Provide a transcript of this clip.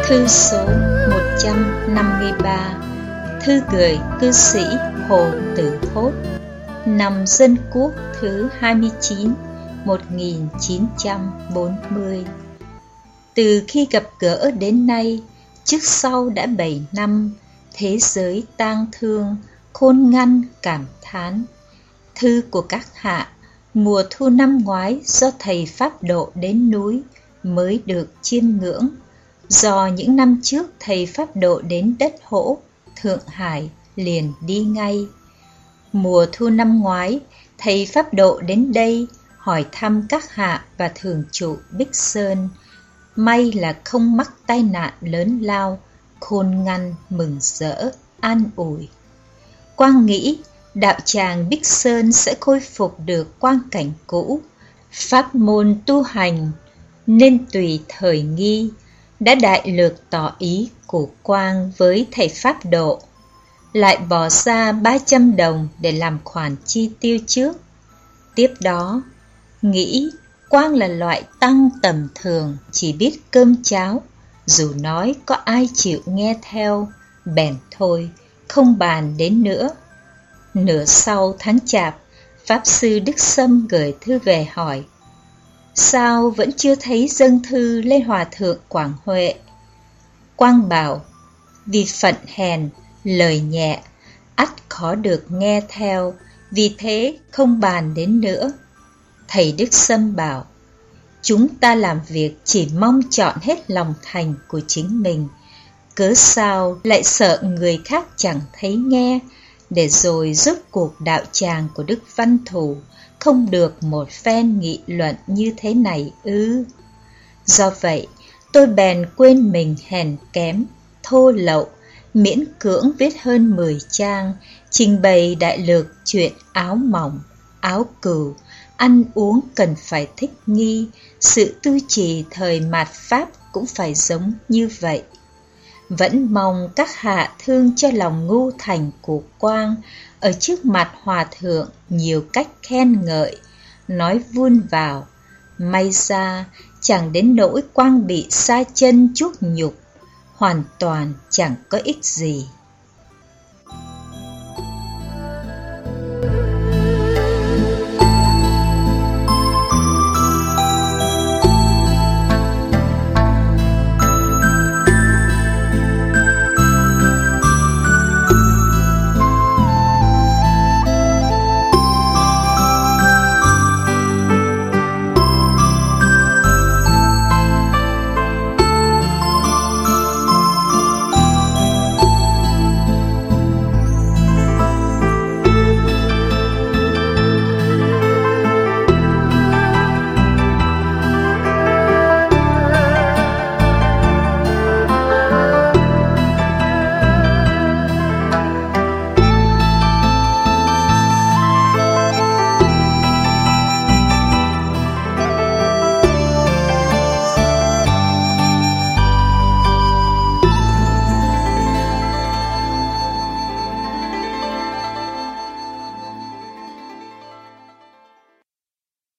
Thư số 153. Thư gửi cư sĩ Hồ Tử Hốt, năm Dân Quốc thứ 29, 1940. Từ khi gặp gỡ đến nay, trước sau đã 7 năm, thế giới tang thương, khôn ngăn cảm thán. Thư của các hạ mùa thu năm ngoái do thầy Pháp độ đến núi mới được chiêm ngưỡng. Do những năm trước thầy Pháp độ đến đất Hỗ, Thượng Hải liền đi ngay. Mùa thu năm ngoái, thầy Pháp độ đến đây hỏi thăm các hạ và thường trụ Bích Sơn. May là không mắc tai nạn lớn lao, khôn ngăn mừng rỡ, an ủi. Quang nghĩ đạo tràng Bích Sơn sẽ khôi phục được quang cảnh cũ, pháp môn tu hành nên tùy thời nghi, đã đại lược tỏ ý của Quang với thầy Pháp độ, lại bỏ ra 300 đồng để làm khoản chi tiêu trước. Tiếp đó, nghĩ Quang là loại tăng tầm thường, chỉ biết cơm cháo, dù nói có ai chịu nghe theo, bèn thôi, không bàn đến nữa. Nửa sau tháng Chạp, Pháp Sư Đức Sâm gửi thư về hỏi: sao vẫn chưa thấy dâng thư lên Hòa Thượng Quảng Huệ? Quang bảo: vì phận hèn, lời nhẹ, ắt khó được nghe theo, vì thế không bàn đến nữa. Thầy Đức Sâm bảo: chúng ta làm việc chỉ mong chọn hết lòng thành của chính mình, cớ sao lại sợ người khác chẳng thấy nghe, để rồi rốt cuộc đạo tràng của Đức Văn Thù không được một phen nghị luận như thế này ư? Do vậy, tôi bèn quên mình hèn kém, thô lậu, miễn cưỡng viết hơn 10 trang, trình bày đại lược chuyện áo mỏng, áo cừu, ăn uống cần phải thích nghi, sự tu trì thời mạt Pháp cũng phải giống như vậy. Vẫn mong các hạ thương cho lòng ngu thành của Quang, ở trước mặt Hòa Thượng nhiều cách khen ngợi, nói vun vào. May ra chẳng đến nỗi Quang bị sa chân chuốc nhục, hoàn toàn chẳng có ích gì.